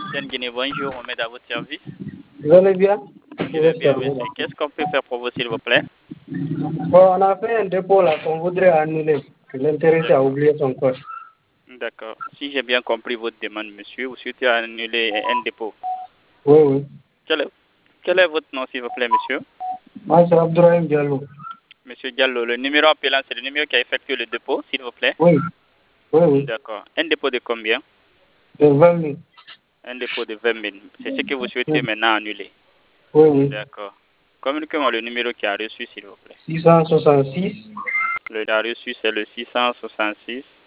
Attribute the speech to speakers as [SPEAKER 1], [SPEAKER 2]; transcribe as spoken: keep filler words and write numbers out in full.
[SPEAKER 1] Sen Guinée, bonjour, on met à votre service.
[SPEAKER 2] Vous allez bien?
[SPEAKER 1] Je vais bien, monsieur. Qu'est-ce qu'on peut faire pour vous, s'il vous plaît?
[SPEAKER 2] Bon, on a fait un dépôt là qu'on voudrait annuler. L'intéressé a oublié son code.
[SPEAKER 1] D'accord. Si j'ai bien compris votre demande, monsieur, vous souhaitez annuler un dépôt.
[SPEAKER 2] Oui, oui.
[SPEAKER 1] Quel est, quel est votre nom, s'il vous plaît, monsieur?
[SPEAKER 2] Moi, c'est Abdourahim Diallo.
[SPEAKER 1] Monsieur Diallo, le numéro appelant, c'est le numéro qui a effectué le dépôt, s'il vous plaît?
[SPEAKER 2] Oui. Oui, oui.
[SPEAKER 1] D'accord. Un dépôt de combien?
[SPEAKER 2] De vingt mille.
[SPEAKER 1] Un dépôt de vingt mille. C'est ce que vous souhaitez
[SPEAKER 2] Oui,
[SPEAKER 1] maintenant annuler.
[SPEAKER 2] oui. oui.
[SPEAKER 1] D'accord. Communiquez-moi le numéro qui a reçu, s'il vous plaît.
[SPEAKER 2] six cent soixante-six.
[SPEAKER 1] Le qui a reçu, c'est le six cent soixante-six.